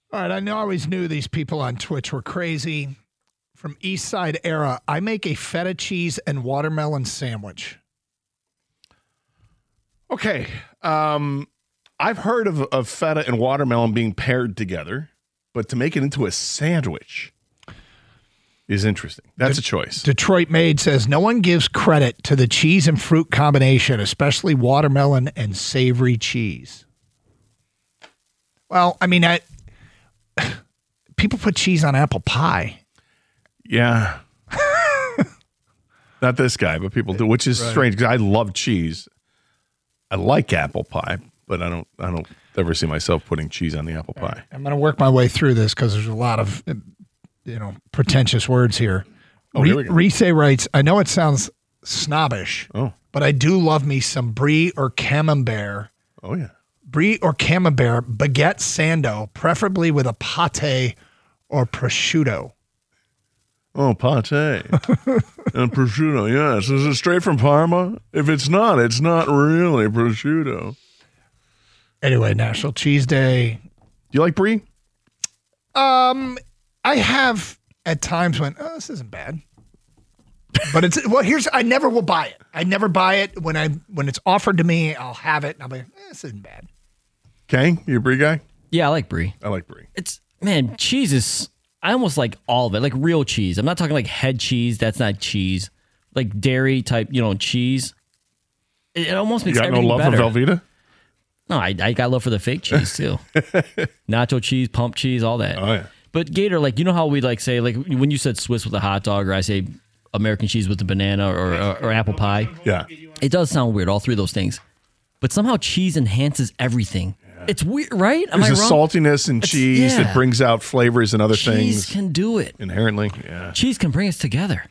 All right, I always knew these people on Twitch were crazy. From East Side Era, I make a feta cheese and watermelon sandwich. Okay. I've heard of feta and watermelon being paired together, but to make it into a sandwich is interesting. That's a choice. Detroit Maid says, no one gives credit to the cheese and fruit combination, especially watermelon and savory cheese. Well, I mean, people put cheese on apple pie. Yeah. Not this guy, but people do, which is strange because I love cheese. I like apple pie, but I don't ever see myself putting cheese on the apple pie. I'm going to work my way through this because there's a lot of, pretentious words here. Here we go. Rice writes, I know it sounds snobbish, but I do love me some brie or camembert. Oh, yeah. Brie or camembert, baguette sando, preferably with a pate or prosciutto. Oh, pate and prosciutto, yes. Is it straight from Parma? If it's not really prosciutto. Anyway, National Cheese Day. Do you like brie? I have at times when, this isn't bad. But I never will buy it. I never buy it. When it's offered to me, I'll have it. And I'll be like, this isn't bad. Okay, you a brie guy? Yeah, I like brie. I like brie. Cheese is, I almost like all of it, like real cheese. I'm not talking like head cheese. That's not cheese. Like dairy type, cheese. It almost makes everything better. You got no love for Velveeta? No, I got love for the fake cheese too. Nacho cheese, pump cheese, all that. Oh, yeah. But Gator, you know how we say, when you said Swiss with a hot dog, or I say American cheese with the banana or apple pie. Yeah. It does sound weird, all three of those things. But somehow cheese enhances everything. It's weird, right? Am There's I a wrong? saltiness in cheese that brings out flavors and other things. Cheese can do it. Inherently, yeah. Cheese can bring us together.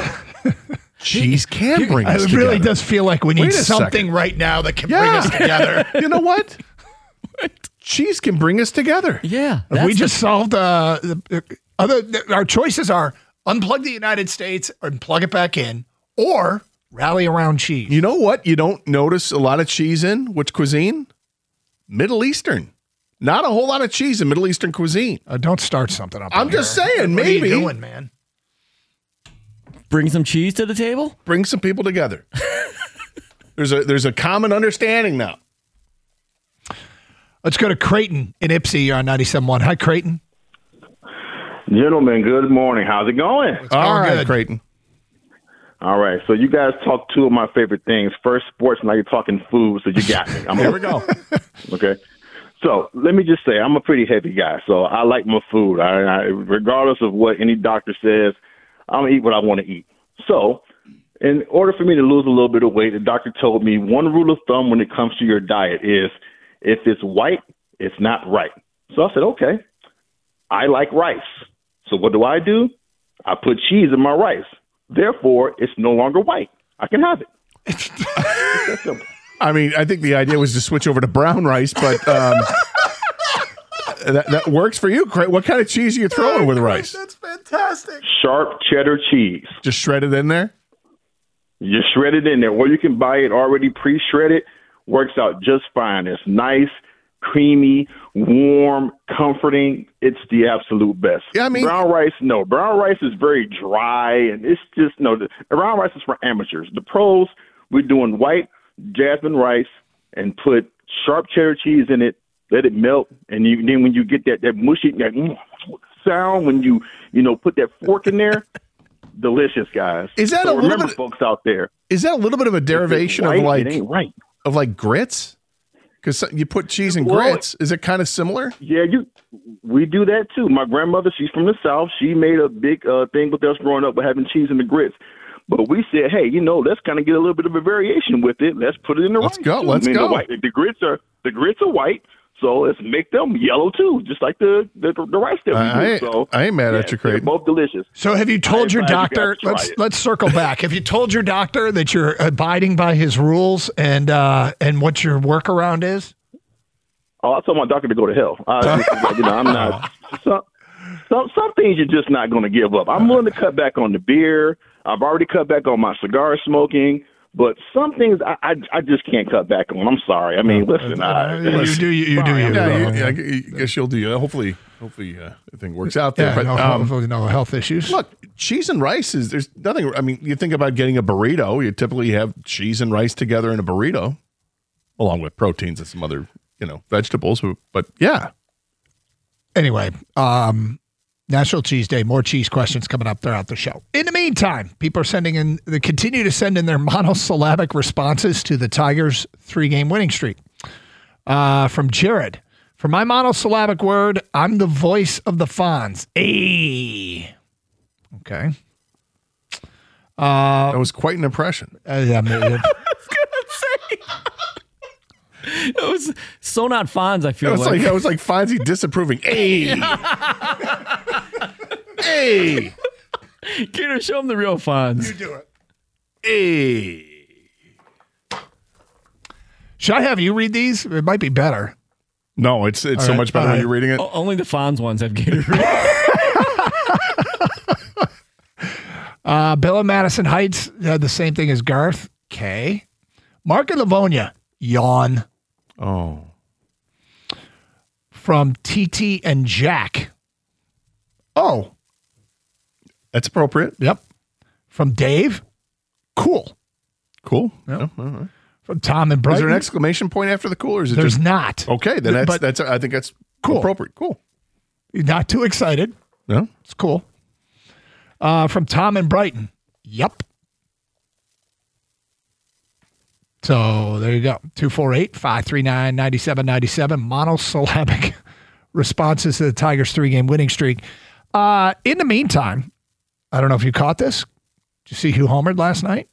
Cheese can bring us It together. really does feel like we need something second. right now that can bring us together. You know what? Cheese can bring us together. Yeah. If we just solved our choices are unplug the United States and plug it back in, or rally around cheese. You know what you don't notice a lot of cheese in? Which cuisine? Middle Eastern. Not a whole lot of cheese in Middle Eastern cuisine. Don't start something up. I'm just saying, what maybe. What are you doing, man? Bring some cheese to the table? Bring some people together. There's a common understanding now. Let's go to Creighton in Ipsy. You're on 97.1. Hi, Creighton. Gentlemen, good morning. How's it going? All right, good. Creighton. All right. So you guys talked two of my favorite things. First, sports. Now you're talking food. So you got me. Here we go. Okay. So let me just say, I'm a pretty heavy guy. So I like my food. I regardless of what any doctor says, I'm going to eat what I want to eat. So in order for me to lose a little bit of weight, the doctor told me one rule of thumb when it comes to your diet is if it's white, it's not right. So I said, okay, I like rice. So what do? I put cheese in my rice. Therefore, it's no longer white. I can have it. I mean, I think the idea was to switch over to brown rice, but that works for you. What kind of cheese are you throwing with rice? That's fantastic. Sharp cheddar cheese. Just shred it in there? You shred it in there. Or you can buy it already pre-shredded. Works out just fine. It's nice, creamy, warm, comforting. It's the absolute best. Yeah, I mean, brown rice, no. Brown rice is very dry, and it's just, the brown rice is for amateurs. The pros, we're doing white jasmine rice and put sharp cheddar cheese in it, let it melt, and then when you get that mushy sound, when you put that fork in there, delicious, guys. Is that so a little remember, bit, folks out there? Is that a little bit of a derivation white, of it ain't right. Of like grits? Because you put cheese in grits. Is it kind of similar? Yeah, we do that too. My grandmother, she's from the South. She made a big thing with us growing up with having cheese in the grits. But we said, hey, let's kind of get a little bit of a variation with it. Let's put it in the rice. Let's go. Let's go. The grits are white, so let's make them yellow too, just like the rice that we do. So I ain't mad at you, Craig. They're both delicious. So have you told your doctor? Let's circle back. Have you told your doctor that you're abiding by his rules and what your workaround is? Oh, I told my doctor to go to hell. I'm not. Some things you're just not going to give up. I'm willing to cut back on the beer. I've already cut back on my cigar smoking, But some things I just can't cut back on. I'm sorry. I mean, listen. You do you. I guess you'll do you. Hopefully, everything works out there. Yeah, but no health issues. Look, cheese and rice there's nothing. I mean, you think about getting a burrito. You typically have cheese and rice together in a burrito, along with proteins and some other vegetables. But yeah. Anyway, National Cheese Day. More cheese questions coming up throughout the show. In the meantime, people are they continue to send in their monosyllabic responses to the Tigers' 3-game winning streak. From Jared, for my monosyllabic word, I'm the voice of the Fonz. Ay. Okay. That was quite an impression. Yeah, It was so not Fonz, I feel like. It was like Fonzie disapproving. Hey! Hey! Gator, show him the real Fonz. You do it. Hey! Should I have you read these? It might be better. No, it's so much better when you're reading it. Only the Fonz ones have Gator read. Bill in Madison Heights had the same thing as Garth. K. Mark in Livonia. Yawn. Oh. From TT and Jack. Oh. That's appropriate. Yep. From Dave. Cool. Cool. Yep. Yeah, all right. From Tom and Brighton. Is there an exclamation point after the cool, or is it There's just not. Okay, then that's I think that's cool. Appropriate. Cool. You're not too excited. No? It's cool. From Tom and Brighton. Yep. So there you go. 248-539-9797. Monosyllabic responses to the Tigers' 3-game winning streak. In the meantime, I don't know if you caught this. Did you see who homered last night?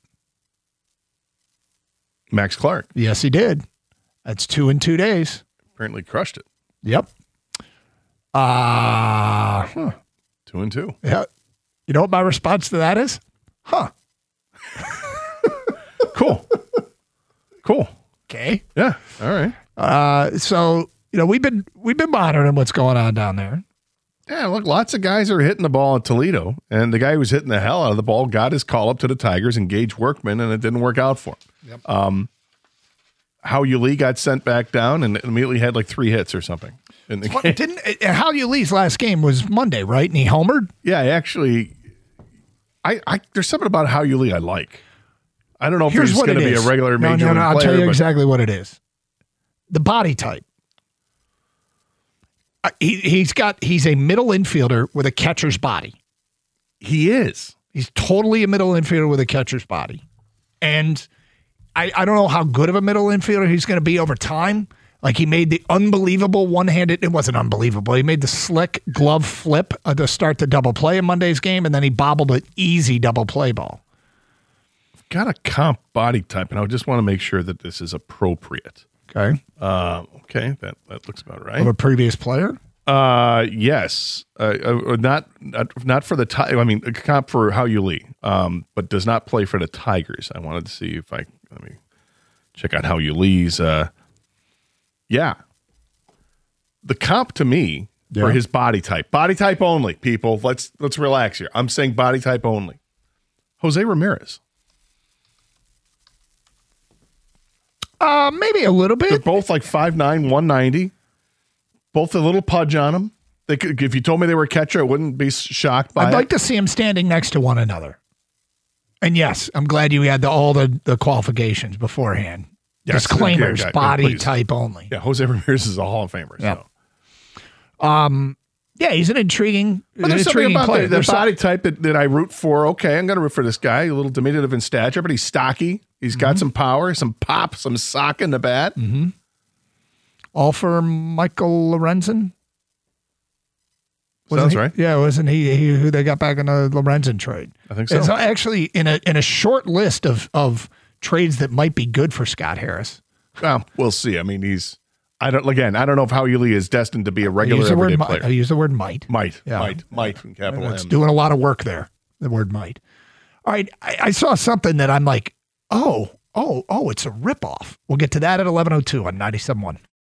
Max Clark. Yes, he did. That's 2 in 2 days. Apparently crushed it. Yep. 2 and 2. Yeah. You know what my response to that is? Huh. Cool. Cool. Okay. Yeah. All right. So we've been monitoring what's going on down there. Yeah, look, lots of guys are hitting the ball at Toledo, and the guy who was hitting the hell out of the ball got his call up to the Tigers, engaged Workman, and it didn't work out for him. Yep. Hao Yu-Lee got sent back down and immediately had like 3 hits or something. In the game. Hao Yu-Lee's last game was Monday, right? And he homered? Yeah, actually, there's something about Hao Yu-Lee I like. I don't know if he's going to be a regular major league player. I'll tell you exactly what it is. The body type. He's a middle infielder with a catcher's body. He is. He's totally a middle infielder with a catcher's body. And I don't know how good of a middle infielder he's going to be over time. Like he made the unbelievable one-handed, it wasn't unbelievable. He made the slick glove flip to start the double play in Monday's game, and then he bobbled an easy double play ball. Got a comp body type, and I just want to make sure that this is appropriate. Okay. Okay, that looks about right. Of a previous player? Yes. Not for the Tigers. I mean, a comp for Hao Yu-Lee, but does not play for the Tigers. I wanted to see if let me check out Hao Yu-Lee's. Yeah. The comp to me for his body type only, people. Let's relax here. I'm saying body type only. Jose Ramirez. Maybe a little bit. They're both like 5'9", 190. Both a little pudge on them. They could, if you told me they were a catcher, I wouldn't be shocked by it. I'd like to see them standing next to one another. And yes, I'm glad you had all the qualifications beforehand. Yes, disclaimers, body type only. Yeah, Jose Ramirez is a Hall of Famer. Yeah. So. Yeah, he's an intriguing player. The body type. type that I root for. Okay, I'm going to root for this guy. A little diminutive in stature, but he's stocky. He's got some power, some pop, some sock in the bat. Mm-hmm. All for Michael Lorenzen? Sounds right. Yeah, wasn't he who they got back in the Lorenzen trade? I think so. It's actually in a short list of trades that might be good for Scott Harris. Well, we'll see. I mean, I don't know if Hao Yu-Lee is destined to be a regular everyday player. I use the word might. Might in capital It's M. doing a lot of work there, the word might. All right, I saw something that I'm like, oh, it's a ripoff. We'll get to that at 11:02 on 97.1.